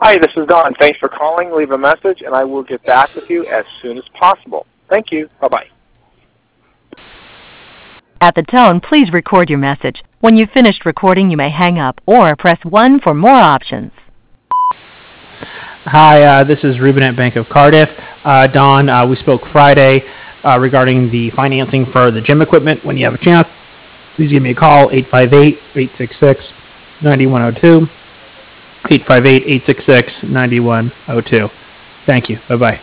Hi, this is Don. Thanks for calling. Leave a message, and I will get back with you as soon as possible. Thank you. Bye-bye. At the tone, please record your message. When you've finished recording, you may hang up or press 1 for more options. Hi, this is Ruben at Bank of Cardiff. Don, we spoke Friday regarding the financing for the gym equipment. When you have a chance, please give me a call, 858-866-9102, 858-866-9102. Thank you. Bye-bye.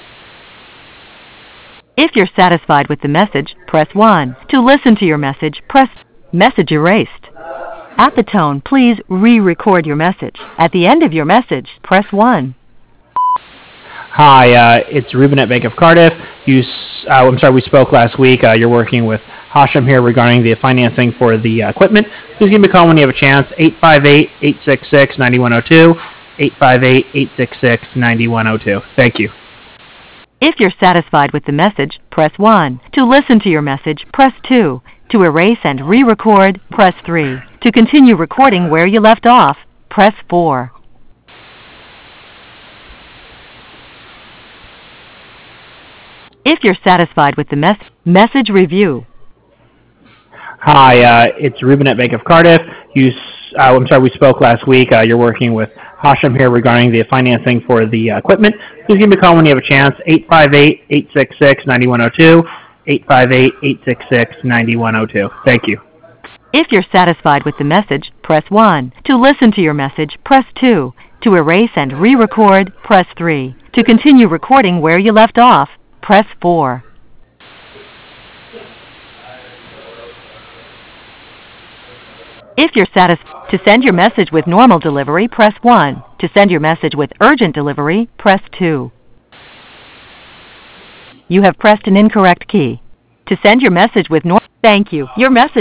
If you're satisfied with the message, press 1. To listen to your message, press message erased. At the tone, please re-record your message. At the end of your message, press 1. Hi, it's Ruben at Bank of Cardiff. I'm sorry, we spoke last week. You're working with Hashem here regarding the financing for the equipment. Please give me a call when you have a chance, 858-866-9102, 858-866-9102. Thank you. If you're satisfied with the message, press 1. To listen to your message, press 2. To erase and re-record, press 3. To continue recording where you left off, press 4. If you're satisfied with the message review. Hi, it's Ruben at Bank of Cardiff. I'm sorry, we spoke last week. You're working with Hashem here regarding the financing for the equipment. Please give me a call when you have a chance, 858-866-9102, 858-866-9102. Thank you. If you're satisfied with the message, press 1. To listen to your message, press 2. To erase and re-record, press 3. To continue recording where you left off, press 4. If you're satisfied, to send your message with normal delivery, press 1. To send your message with urgent delivery, press 2. You have pressed an incorrect key. To send your message with thank you. Your message